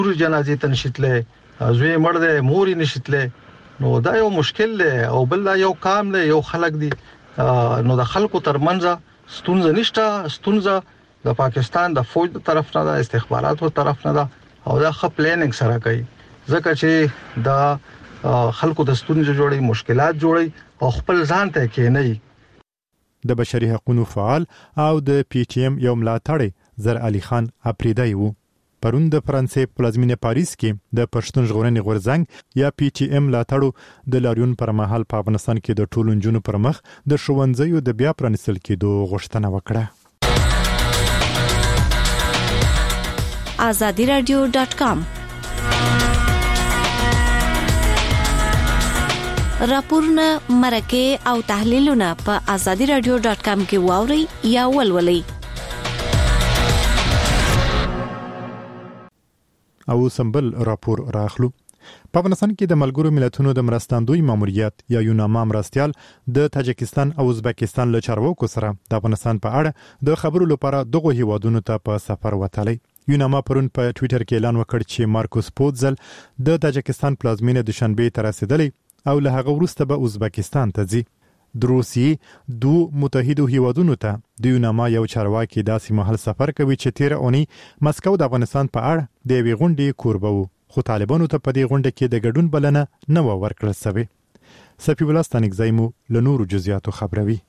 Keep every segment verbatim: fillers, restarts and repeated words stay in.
ور جنازې ته نشیتلې زوی مړ دی مور یې نشیتلې نو دا یو مشکل دی او بل یو کام دی یو خلک دی نو د خلکو ترمنځ ستونزه نشته ستونزه د پاکستان د فوج د طرف نه د استخباراتو طرف نه او دا خپ پلانینګ سره کوي ځکه چې دا خلکو د ستونزې جوړي مشکلات جوړي او خپل ځان ته کې نه د بشري حقوقو فعال او د پی ټی ایم یو ملاتړی زر علي خان اپریدای وو پرون د فرانسې پلازمینه پاریس کې د پښتون ژغورنې غورځنګ یا پی ټی ایم ملاتړو د لاریون پر مهال په افغانستان کې د ټولو نجونو پر مخ د ښوونځیو د بیا پرانیستل کېدو غوښتنه وکړه. azadi radio dot com راپورونه مرکه او تحلیلونه په azadi radio dot com کې واوري یا ولولئ. او سمبل راپور راخلو. په افغانستان کې د ملګرو ملتونو د مرستندوی ماموریت یا یوناما مرستيال د تاجکستان او ازبکستان له چارواکو سره د افغانستان په اړه د خبرو لپاره دغه هیوادونو ته په سفر وتلی. یوناما پرون په ټوئیټر کې اعلان وکړ چې مارکوس پوتزل د تاجکستان پلازمینه د شنبه تر رسیدلی او له هغه وروسته به ازبکستان ته ځي. د روسیې دوه متحده هیوادونو ته د یوناما یو چارواکي داسې مهال سفر کوي چې تیر اونۍ مسکو د افغانستان په اړه د یوې غونډې کوربه وو خو طالبانو ته په دې غونډه کې د ګډون بلنه نه و ورکړل شوې. سفی الله ستانګزایمو له نورو جزئیاتو خبروي.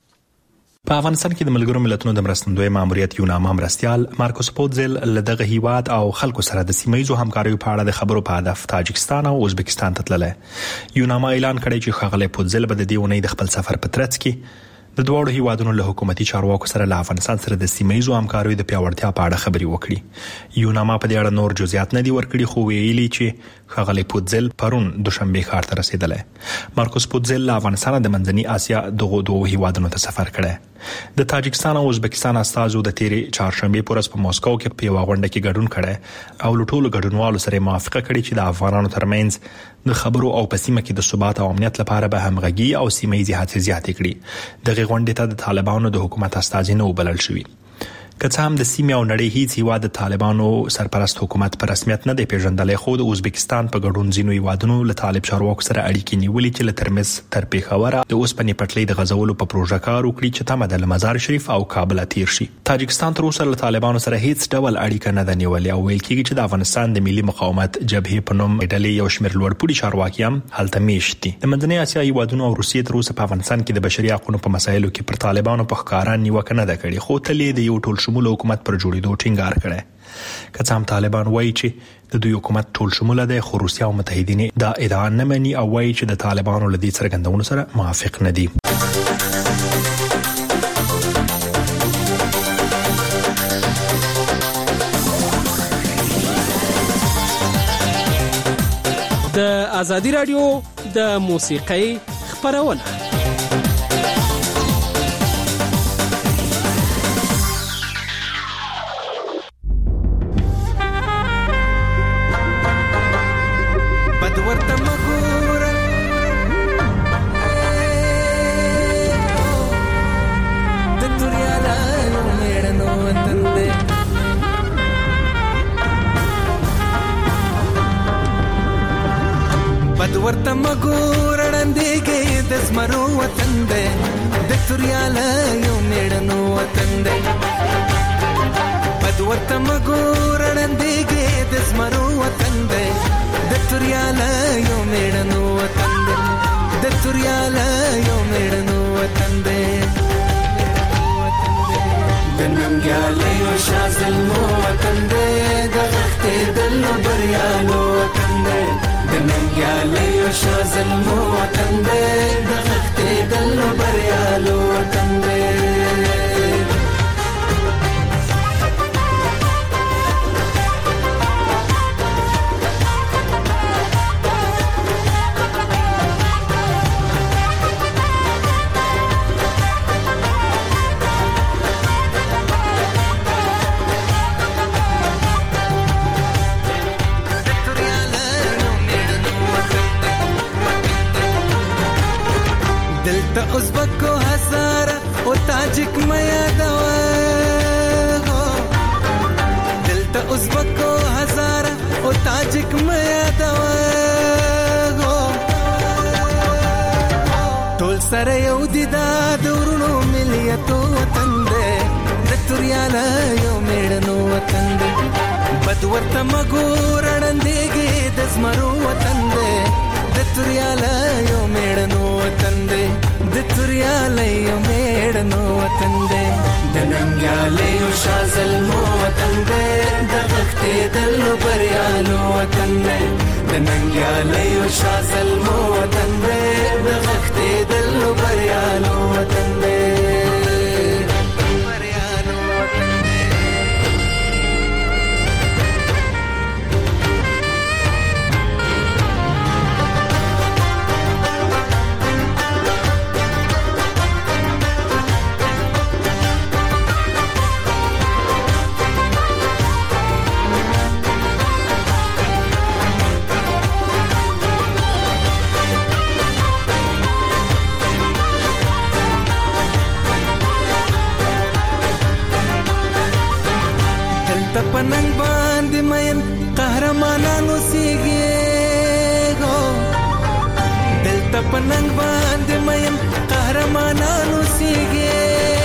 په افغانستان کې د ملګرو ملتونو د مرستندوی ماموریت یوناما مرستيال مارکوس پوتزل له دغه هیواد او خلکو سره د سیمایي همکاریو په اړه د خبرو په هدف تاجکستان او ازبکستان ته تللی. یوناما اعلان کړی چې ښاغلی پوتزل به د دې اونۍ د خپل سفر په ترڅ کې د دوه هیوادونو له حکومتي چارواکو سره له افغانستان سره د سیمایي همکاریو د پیاوړتیا په اړه خبرې وکړي. یوناما په دې اړه نور جزئیات نه دي ورکړي خو ویلي چې ښاغلی پوتزل پرون دوشنبه ښار ته رسیدلی. مارکوس پوتزل له افغانستان د منځني اسیا دغه دوه هیوادونو ته سفر کړی. د تاجکستان او ازبکستان استازو د تیرې چهارشنبه پورز په ماسکو کې په یو غونډه کې ګډون کړي او له ټولو ګډونوالو سره موافقه کړې چې د افغانانو ترمنځ د خبرو او په سیمه کې د ثبات او امنیت لپاره به همغږي او سیمه ییزې هڅې زیاتې کړي. دغه غونډې ته د طالبانو د حکومت استازي نه وبلل شوي. که څه هم د سیمې او نړۍ هیڅ هیواد د طالبانو سرپرست حکومت په رسمیت نه دی پیژندلی خو د ازبکستان په ګډون ځینو هیوادونو له طالب چارواکو سره اړیکې نیولې چې له ترمز تر پیښوره د اوسپنې پټلۍ د غځولو په پروژه کار وکړي چې تمه ده له مزار شریف او کابل تیر شي. تاجکستان تر اوسه له طالبانو سره هیڅ ډول اړیکه نه ده نیولې او ویل کېږي چې د افغانستان د ملي مقاومت جبهې په نوم ډلې یو شمېر لوړپوړي چارواکي هم هلته میشت دي. د منځنۍ اسیا هیوادونو او روسیې تر اوسه په افغانستان کې د بشري حقوقو په مسایلو کې پر طالبانو په ښکاره نیوکه نه ده کړې خو تل د یو ټول شموله حکومت پر جوړېدو ټینګار کړی. که څه هم طالبان وایي چې د دوی حکومت ټول شموله دی خو روسیا او متحدین دا ادعا نه مني او وایي چې د طالبانو له دې څرګندونو سره موافق نه دي. د ازادي رادیو د موسیقۍ خبرونه ورته مګور وړاندېږي د زمرو وطن دی د توریاله یو میړنو وطن دی. بد ورته مګور وړاندېږي د زمرو وطن دی د توریاله یو میړنو وطن دی د توریاله یو میړنو وطن دی د ننګیاله یو شازلمو وطن دی د غښتېدلو بریالو وطن دی د ننګیاله یو شازلمو وطن دی د غښتېدلو بریالو وطن دی. دلته ازبکو هزاره او تاجک میا دوا دلته ازبکو هزاره او تاجک ماجیک میا دوا ټول سره یو دي دا دورونو مليتو وطن دې د تورياله یو میړنو وطن دې بد ورته مګور اړندېږي د زمرو وطن دې د تورياله یو میړنو وطن دې د تورياله یو میړنو وطن دې د ننګیاله یو شازل مو وطن دې د غختې دلو بریالو وطن دې د ننګیاله یو شازل مو وطن دې د غختې دلو بریالو وطن دې پننګ باندې مېن قهرمانانو سیږي دلته پننګ باندې مېن قهرمانانو سیږي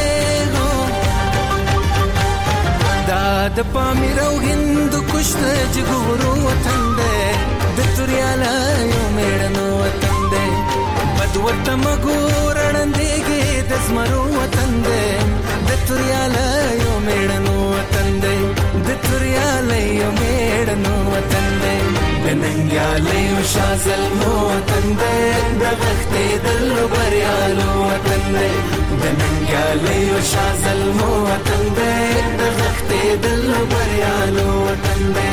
دا د پامیر او هند کشت جګورو وطن دې د تورياله یو میړنو وطن دې بد ورته مګور اړندېږي د زمرو وطن دې د تورياله یو میړنو وطن دې د تورياله یو میړنو وطن دې د ننګیاله یو شازل مو وطن دې د غختې دلو بریالو وطن دې د ننګیاله یو شازل مو وطن دې د غختې دلو بریالو وطن دې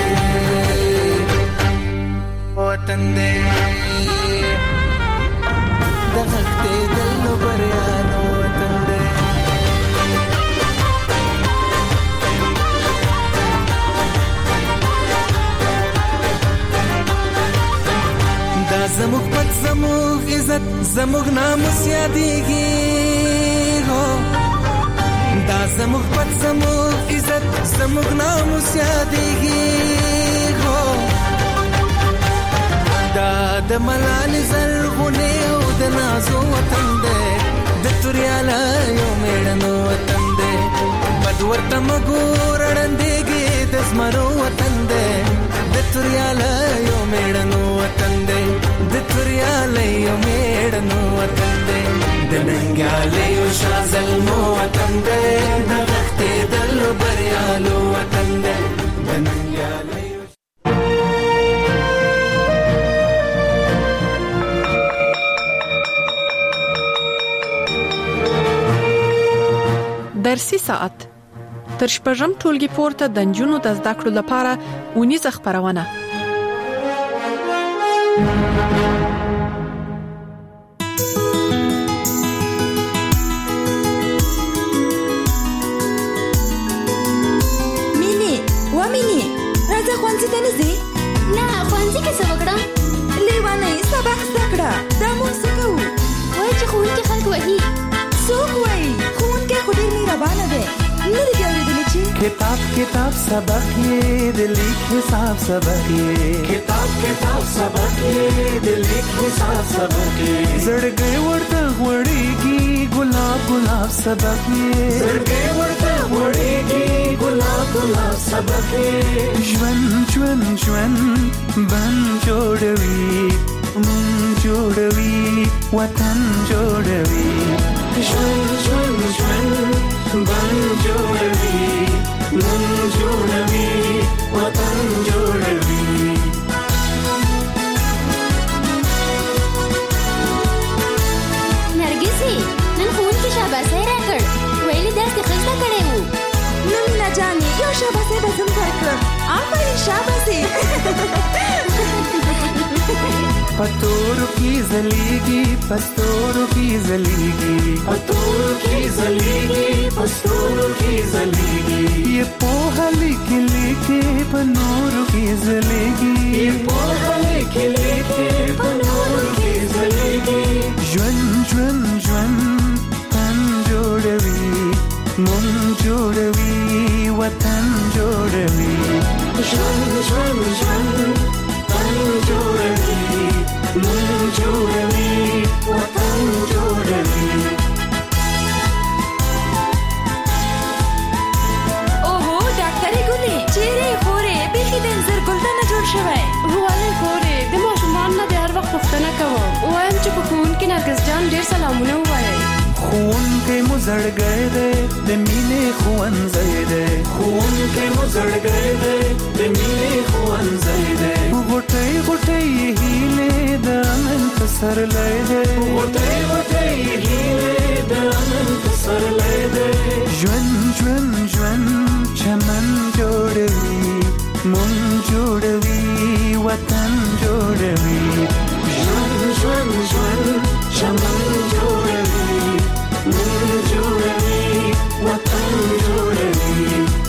وطن دې د غختې دلو بریالو وطن دې زموږ پت زموږ عزت زموږ ناموس یادېږي دا زموږ پت زموږ عزت زموږ ناموس یادېږي دا د ملالې زرغونې او د نازو وطن دی د تورياله یو میړنو وطن دی بد ورته مګور اړندېږي د زمرو وطن دی د تورياله یو میړنو وطن دی د تورياله یو میړنو وطن دی د ننګیاله یو شازل مو وطن دی د غختې دلو بریالو وطن دی د ننګیاله درسي ساعت تر شپږم ټولګي پورته د نجونو د زده کړو لپاره اونیزه خبرونه مینی و مینی راځه خوانځي ته نزي نه خوانځي کې څه وکړم لیوانه سبق زده کړه دا مو څه کوو وای چې ښوونکي خلک وهي څوک وایي ښوونکی خو ډېر مهربانه دی نه دې اورېدلی چې کتاب کتاب سبق یې د لیک حساب سبق یې کتاب کتاب سبق یې د لیک حساب سبق یې زړګي ورته وړيږي ګلاب ګلاب سبق یې زړګي ورته وړيږي ګلاب ګلاب سبق یې ژوند ژوند ژوند بن جوړوي مون جوړوي وطن جوړوي ژوند ژوند ژوند بن جوړوي مون جوړوي وطن جوړوي نرګسي نن ښوونکي شاباسي راکړ ویلي درس یې ښه زده کړی وو نن نه جانې یو شاباسي به زم درکړم آفرین شاباسي پتورو کی زلیگی پستورو کی زلیگی پتورو کی زلیگی پستورو کی زلیگی یہ پوہا لکھ لکھے پنورو کی زلیگی یہ پوہا لکھ لکھے پنورو کی زلیگی جون جون جون تن جوڑوی من جوڑوی وطن جوڑوی جون جون جون زړګی دی د مینې ښوونځی دی ښوونکی مو زړګی دی د مینې ښوونځی دی غوټۍ غوټۍ هیلې د امن پسرلی دی غوټۍ غوټۍ هیلې د امن پسرلی دی ژوند ژوند ژوند چمن جوړوي مونږ جوړوي وطن جوړوي ژوند ژوند ژوند چمن جوړوي مونږ جوړوي وطن جوړوي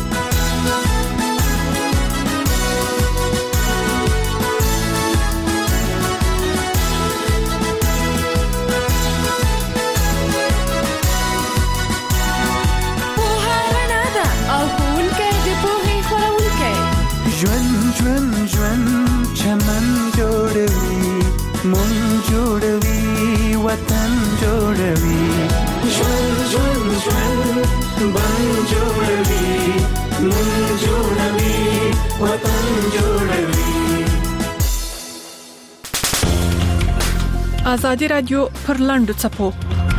ژوند ژوند ژوند چمن جوړوي مونږ جوړوي وطن جوړوي ژوند ژوند ژوند بن جوړوي مونږ جوړوي وطن جوړوي. ازادي رادیو پر لاندو چپو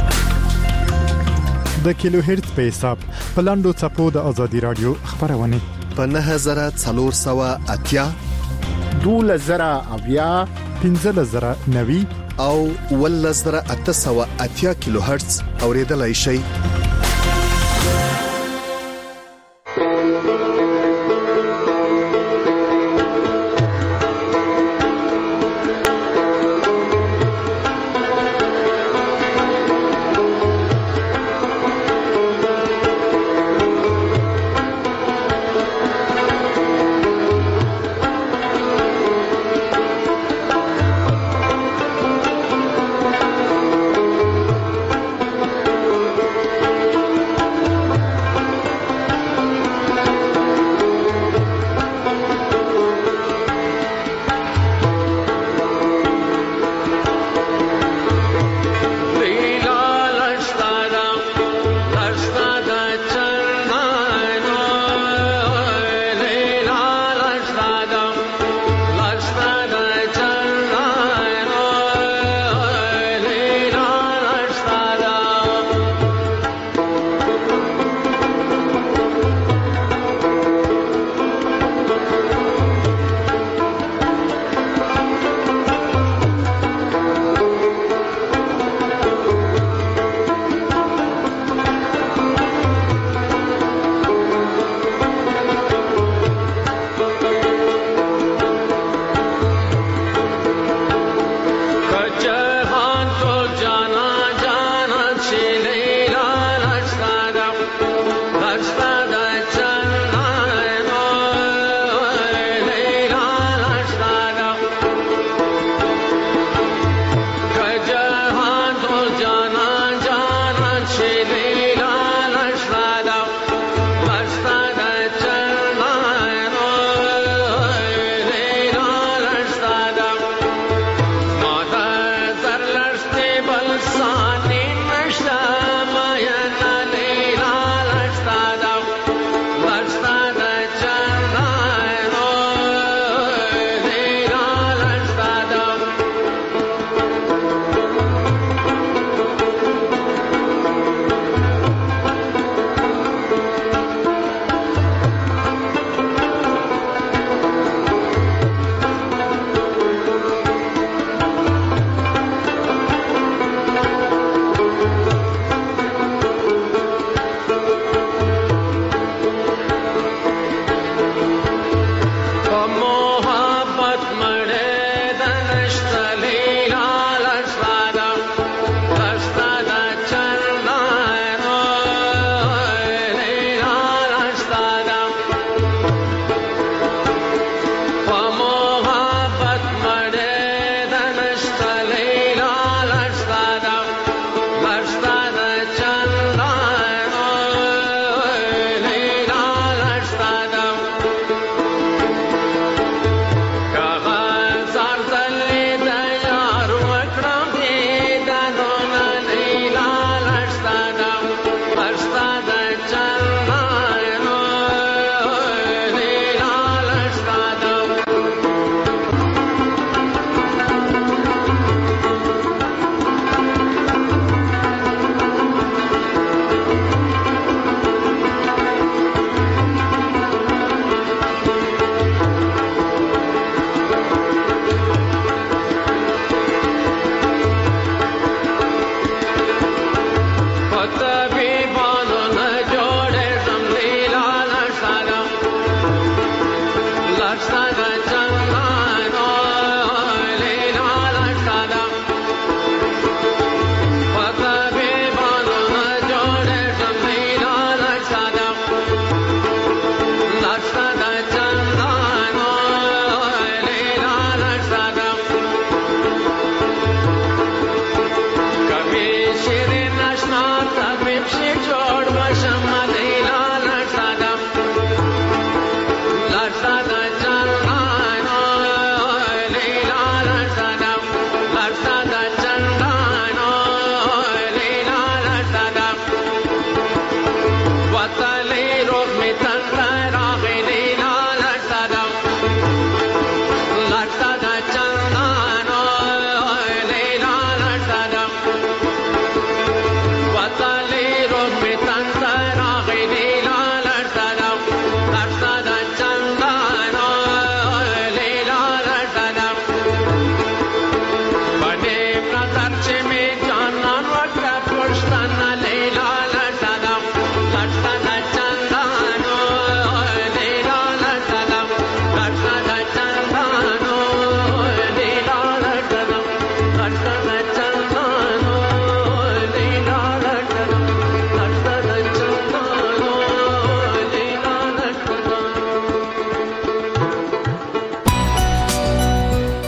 د کیلو هرتز په حساب په لاندو چپو د ازادي رادیو خبرونه په نه هزار څلور سوه اتیا دوله زره اویا پنځه زره نوي او ول زره اته سوه اتیا کیلو هرتز اوریدلای شي.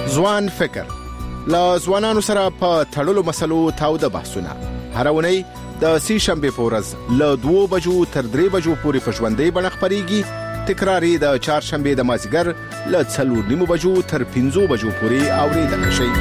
ځوان فکر لا ځوانانو سره په تړلو مسلو تاوده بحثونه هر اونۍ د سې شنبه په ورځ له دوه بجو تر درې بجو پورې په ژوندۍ بڼه خبريږي تکراری د چهارشنبه د مازیګر له څلور نیمو بجو تر پنځو بجو پورې اوریدل شي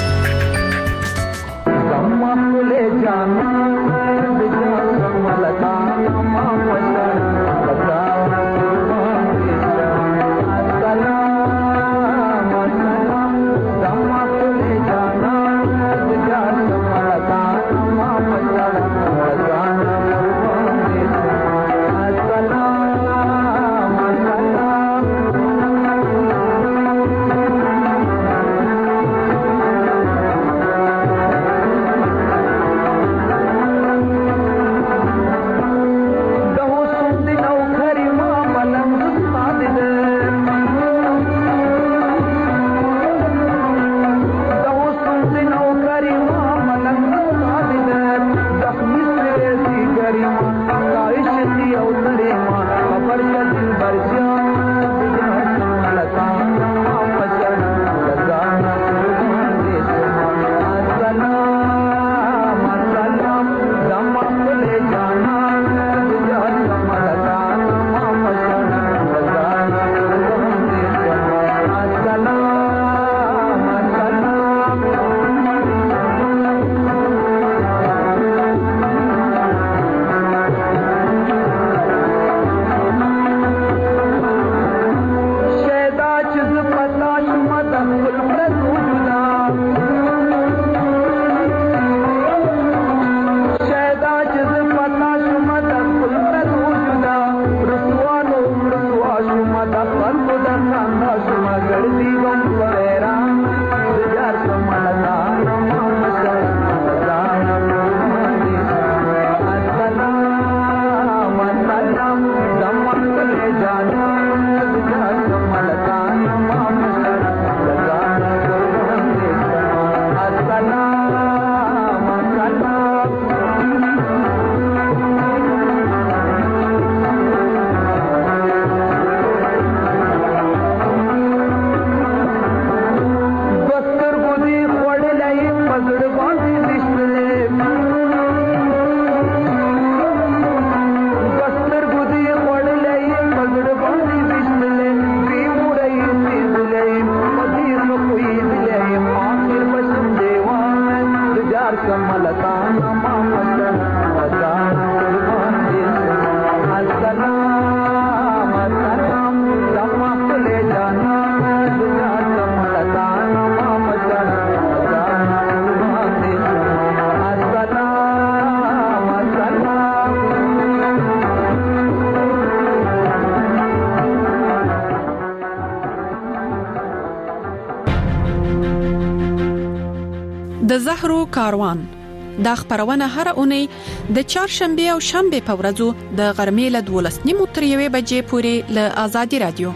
د زهرو کاروان دا خبرونه هر اونۍ د چهارشنبه او شنبه په ورځو د غرمې له دولس نیمو تر یوې بجې پورې له آزادي رادیو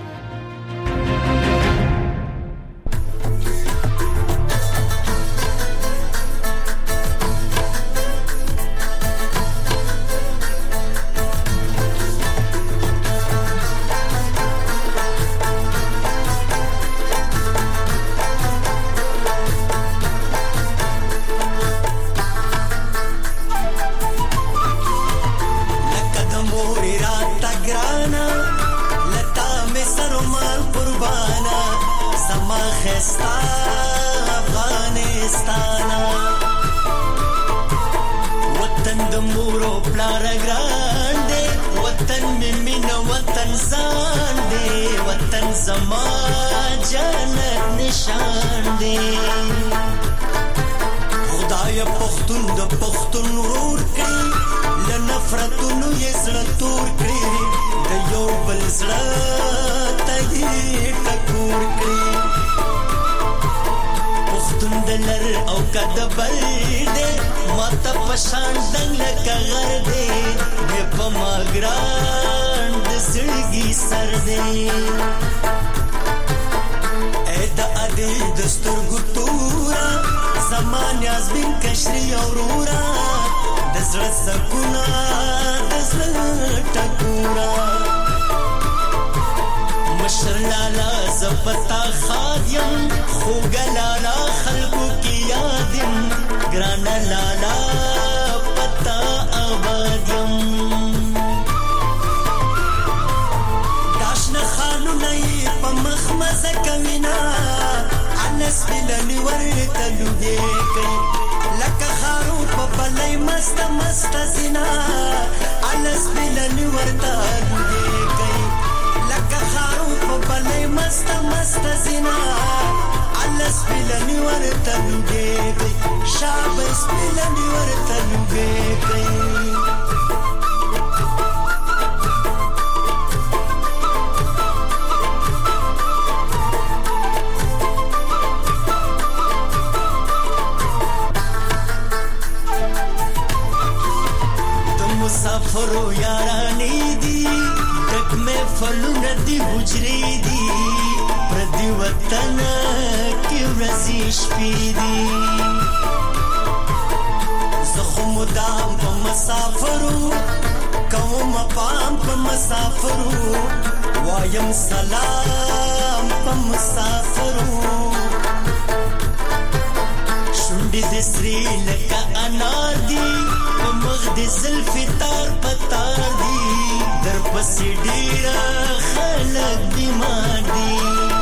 مشر لالا زپتا خادیم خوگل لوګي کوي لکه خارو په بلای مست مست زینا الس بلنی ورته لوګي کوي لکه خارو په بلای مست مست زینا الس بلنی ورته لوګي کوي شابس بلنی ورته لوګي کوي مسافرو یارانی دی دک میں فلو ندی حجری دی پردی وطن کی ورزی شپی دی زخم دام پا مسافرو قوم پام پا مسافرو وایم سلام پا مسافرو شنڈی دسری لکا انار دی مغ دی زلفی تار پتار دی در پسی ڈیرا خلق بیمار دی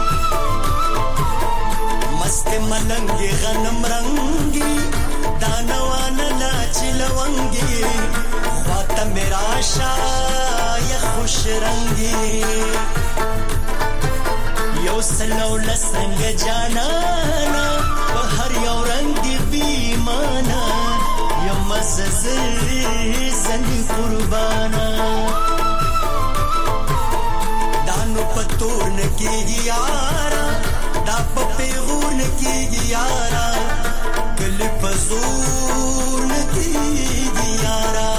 مست ملنگی غنم رنگی دانوان لاچی لونگی خواتا میرا شای خوش رنگی یو سلو لسنگ جانانا بہر یو رنگ دی بیمانا زنی قربانا دانو پتور نکی یارا دا پپیغور نکی یارا کل پزور نکی یارا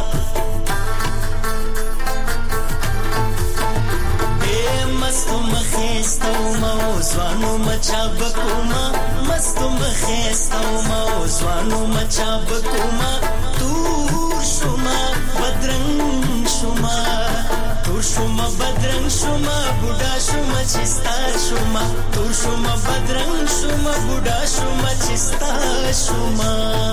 اے مستو مخیستو موزوانو مچا بکوما مستو مخیستو موزوانو مچا بکوما تور شما بدرنگ شما تور شما بدرنگ شما بودا شما چستا شما تور شما بدرنگ شما بودا شما چستا شما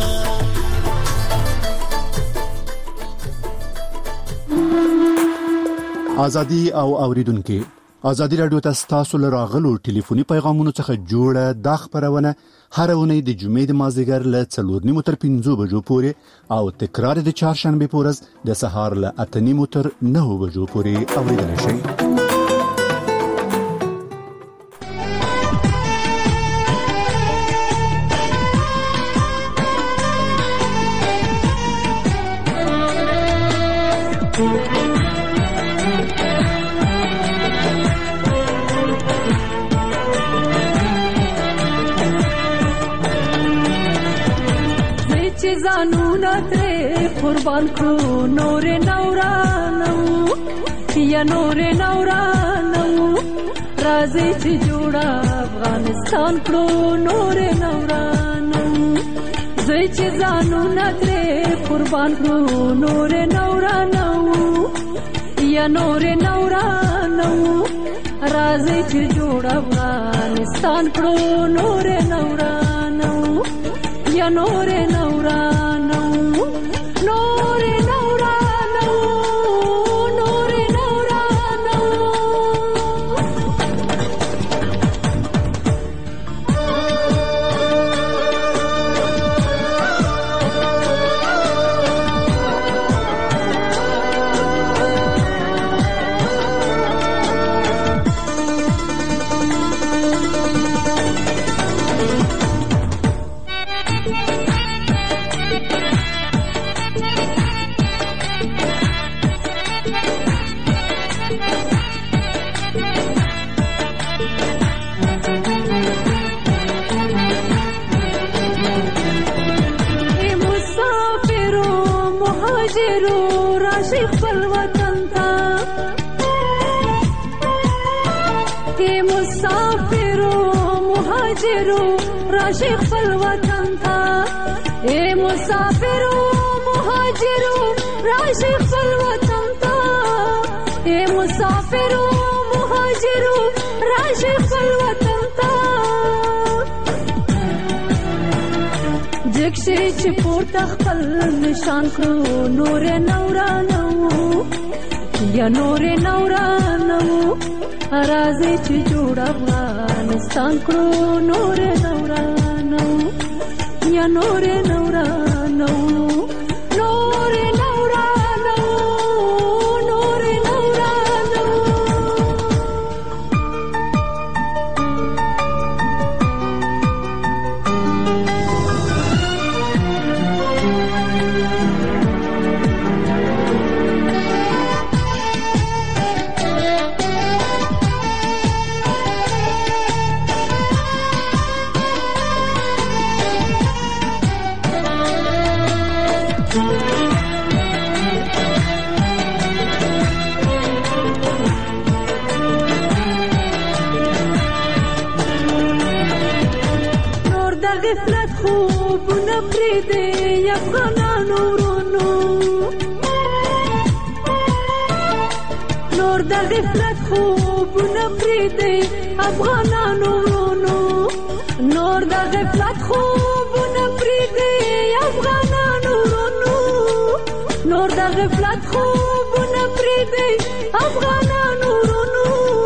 ازادي او اوریدونکو ازادي رادیو ته تاسو لراغلو ټلیفوني پیغامونو څخه جوړه د خبرونه هر اونۍ د جمعې د مازیګر له څلور نیمو تر پنځو بجو پورې او تکرار د چهارشنبه په ورځ د سهار له اته نیمو تر نهو بجو پورې اوریدل شي. زانونا ترے قربان کړو نور نورانو یا نور نورانو راځي چې جوړا افغانستان کړو نور نورانو زوی چې زانونا ترے قربان کړو نور نورانو یا نور نورانو راځي چې جوړا افغانستان کړو نور نورانو یا نور نورانو نور نورانو نور نورانو راشي خپل وطن ته اے مسافرو مهاجرو راشي خپل وطن ته اے مسافرو مهاجرو راشي خپل وطن ته جکشي چې پورته خپل نشان کړو نور نورانو یا نور نورانو راځي چې جوړ افغانستان کړو نور نورانو غفلت خوبونه پرېږدئ افغانانو ورونو نور د غفلت خوبونه پرېږدئ افغانانو ورونو نور د غفلت خوبونه پرېږدئ افغانانو ورونو نور د غفلت خوبونه پرېږدئ افغانانو ورونو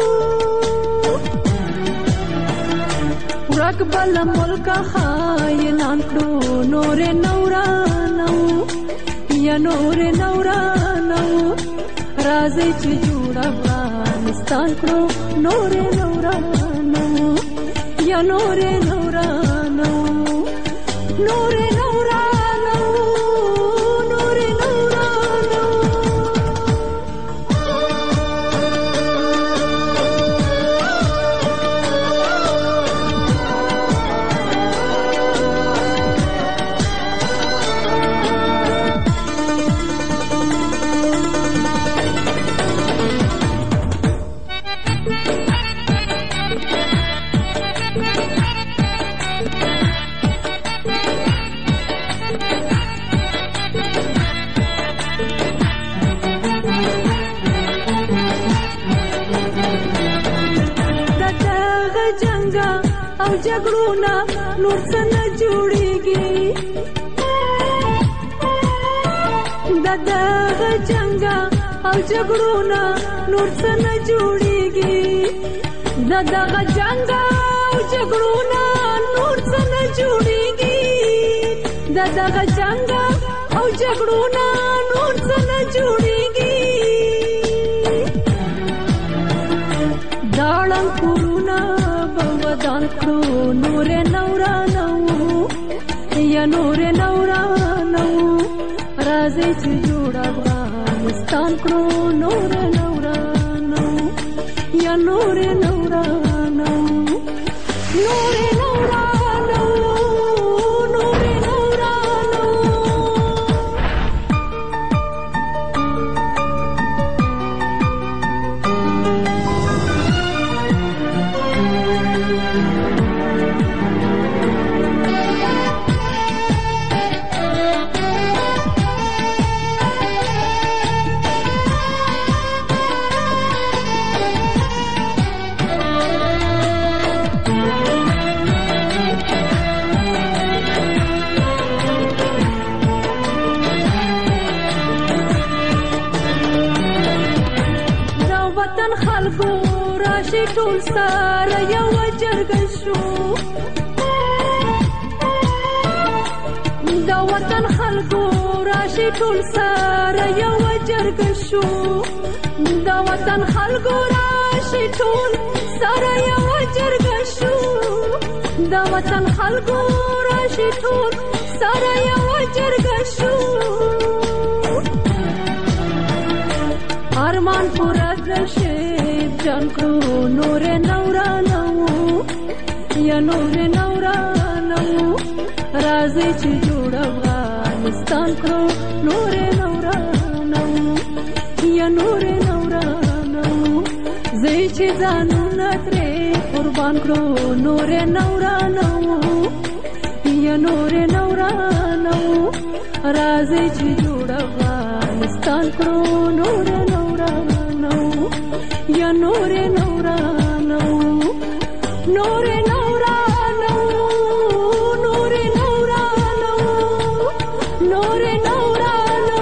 ورک بل ملک خاینان کړو نور نورانو یا نور نورانو راځي چې جوړ افغانستان کړو نور نورانو یا نور نورانو نور نورانو نور نورانو او جګړونه نور څه نه جوړېږي د دغه جنګه او جګړونه نور څه نه جوړېږي د دغه جنګه او جګړونه نور څه نه جوړېږي د دغه جنګه او جګړونه نور څه نه جوړېږي داړم کورونه ودان کړو نور نورانو یا نور نورانو راځي چې جوړ افغانستان کړو نور نورانو یا نور نورانو نور نورانو نور نورانو خلکو راشي ټول سره یو جرګه شو د وطن خلکو راشي ټول سره یو جرګه شو د وطن خلکو راشي ټول سره یو جرګه شو د وطن خلکو راشي ټول سره یو جرګه شو ارمان پورا شیب جان کړو نور نورانو یا نور نورانو راځي چې جوړ افغانستان کړو نور نورانو یا نور نورانو زه چې ځانونه ترې قربان کړو نور نورانو یا نور نورانو راځي چې جوړ افغانستان کړو نور نورانو یا نور نورانو نور نورانو نور نورانو نور نورانو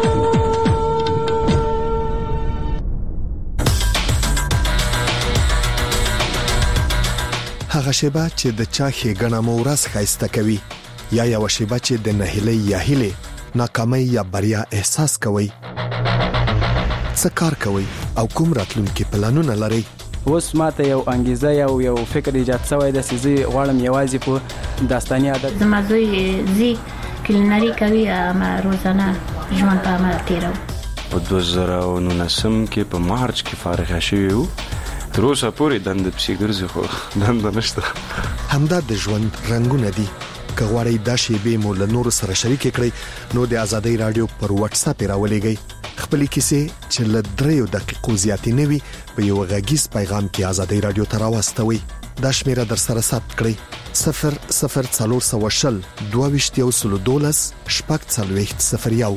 هغه شیبه چې د چا ښېګڼه مو ورځ ښایسته کوي یا یوه شیبه چې د نهیلۍ یا هیلې ناکامۍ یا بریا احساس کوئ څه کار کوئ او کوم راتلونکي پلانونه لرئ اوس ماته یو انګیزه یو یو فکر ایجاد شوی دی چې زه غواړم یوازې په داستاني عادت زما زوی زی کلینري کوي ما روزانه ژوند په عمل تیرو په دوه زره نولسم کې په مارچ کې فارغ شوی وو تر اوسه پورې دنده پسې ګرځي خو دنده نشته همدا د ژوند رنګونه دي که غواړئ دا شیبې مو له نورو سره شریکې کړئ نو د آزادۍ رادیو پر واتس اپ راولېږئ خپلې کیسې چې له دریو دقیقو زیاتې نه وي په یو غږیز پیغام کې آزادۍ رادیو ته راواستوئ دا شمیره در سره ثبت کړئ صفر صفر څلور سوه شل دوه ویشت یو سل دولس شپږ څلوېښت صفر یو.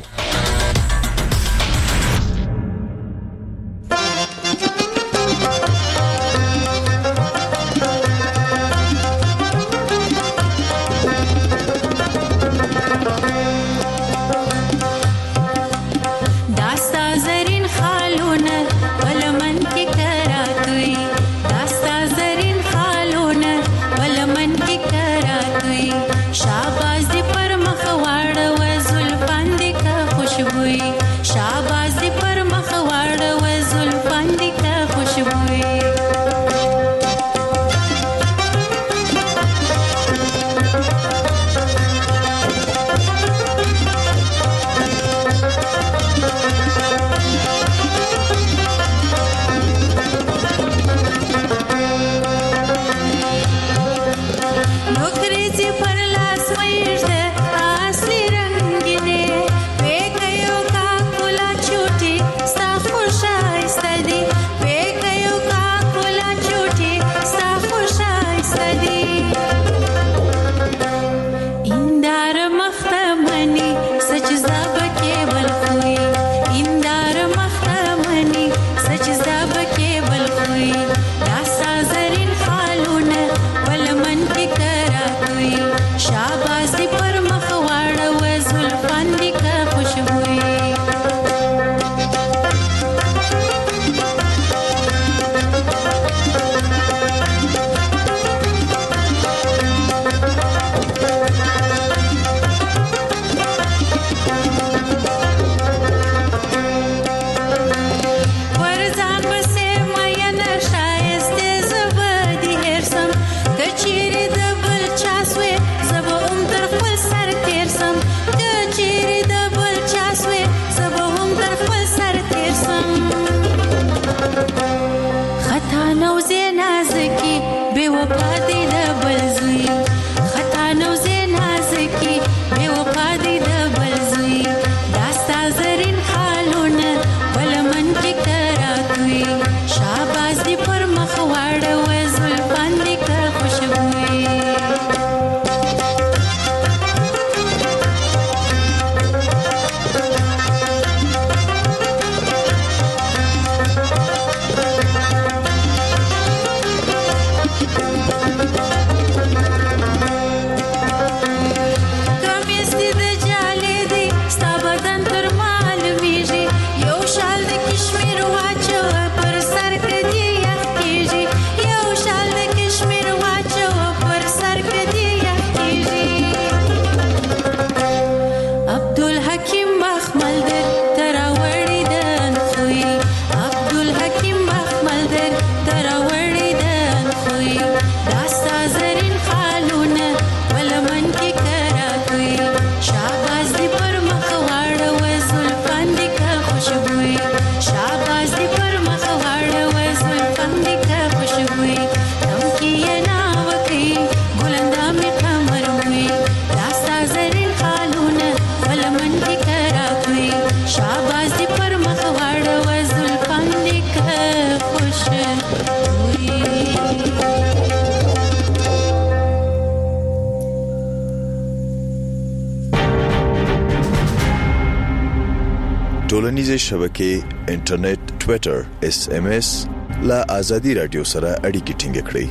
ټولنیزې شبکې انټرنیټ ټوئیټر اس ام اس لا آزادي رادیو سره اړیکې ټینګ کړئ.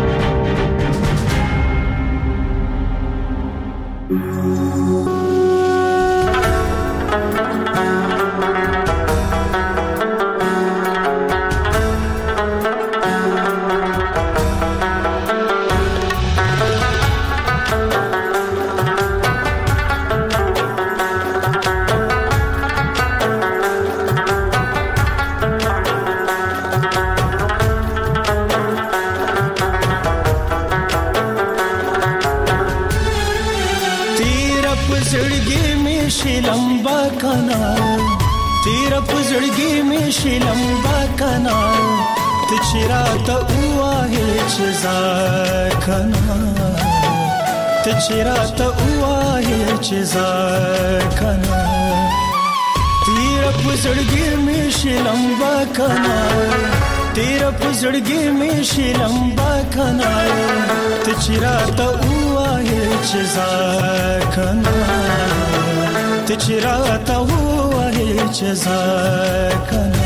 چراته وای چې زار کنا تیر په زړګي مې شلمبا کنا تیر پزړګي می شلم با کنا ته چیرته وایې چې ځکنا ته چیرته وایې چې ځکنا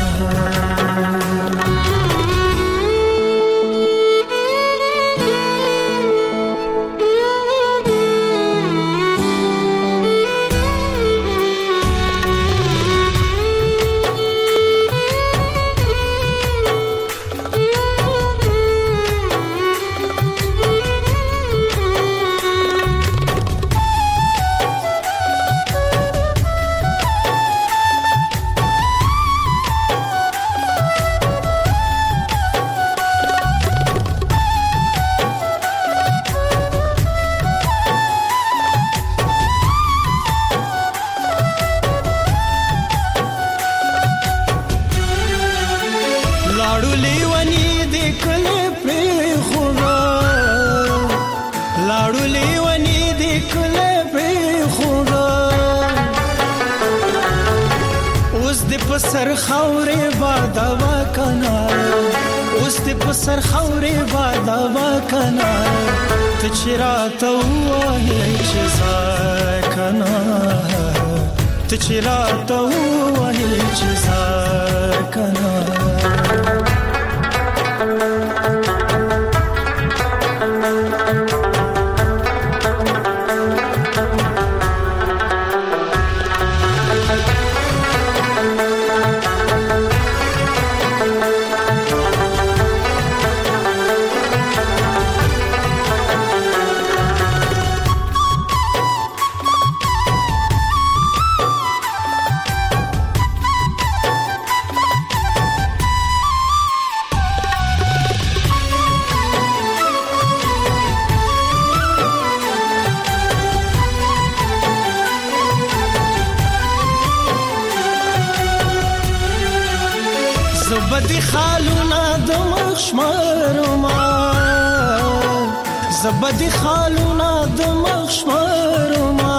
سر خورې بادا وکنا اوس دې په سر خورې بادا وکنا ته چیرته وایې چې ځکنا ته چیرته وایې چې ځکنا زبدي خالونا د مخشمرما زبدي خالونا د مخشمرما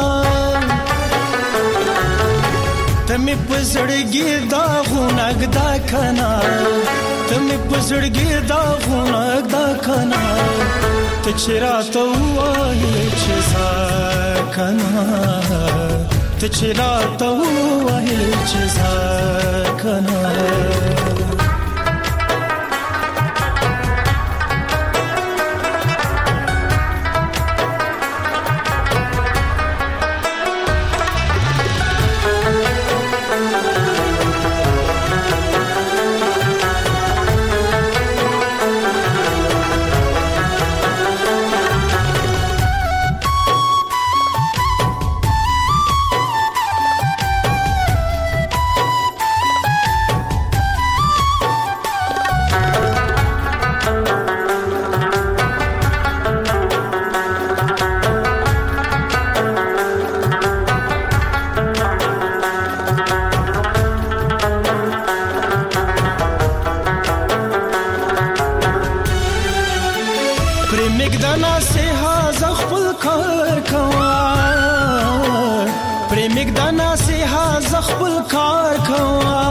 تمه پزړګي دا غونګ دا کنا تمه پزړګي دا غونګ دا کنا ته چیرته وایې چې ځکنا ته چیرته وایې چې ځکنا پرېمګدانا سه ها خپل کار کوا پرېمګدانا سه ها خپل کار کوا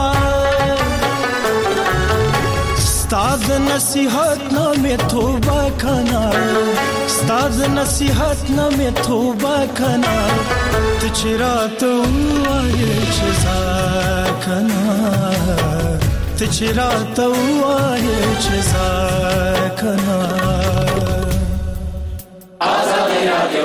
ستاد نصیحت نامه توبه کنا ستاد نصیحت نامه توبه کنا ته چیرته وایې چې ځکنا ته چیرته وایې چې ځکنا آزادی رادیو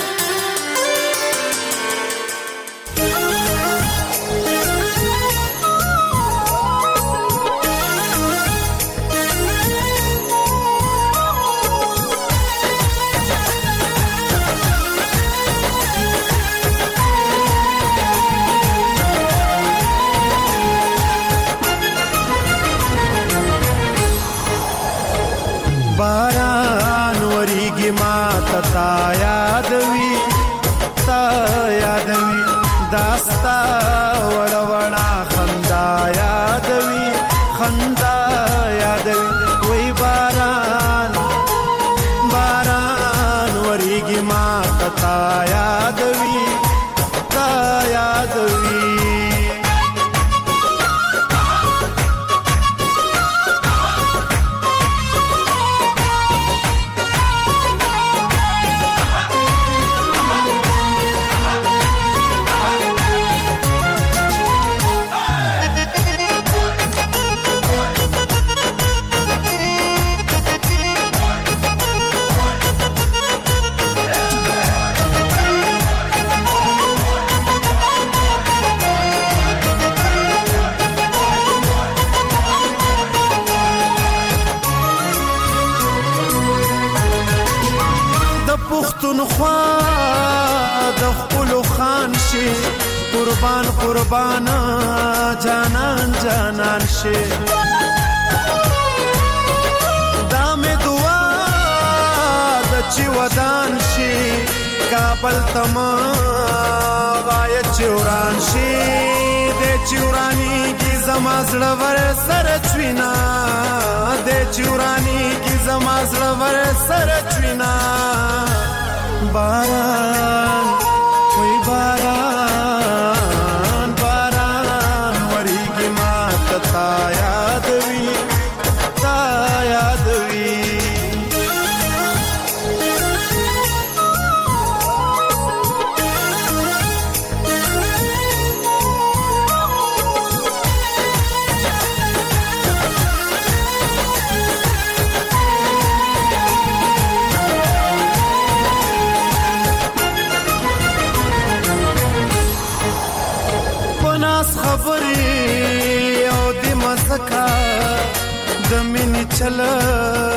باران وریږي ما تا یادوي تا یادوي داستا وړوړا خندا یادوي خندا یادوي وای باران باران وریږي ما تا یادوي تا یادوي پښتونخوا د خپل خان شي قربان قربان جانان جانان شي دا مې دعا د چې ودان شي کابل تما غایت چوران شي د چورانی کی زما زړه ور سره چوینا د چورانی کی زما زړه ور سره چوینا باران وای باران باران وریږي ما تا یاد وی تا یاد وی خبري او د مزکا د مینې چل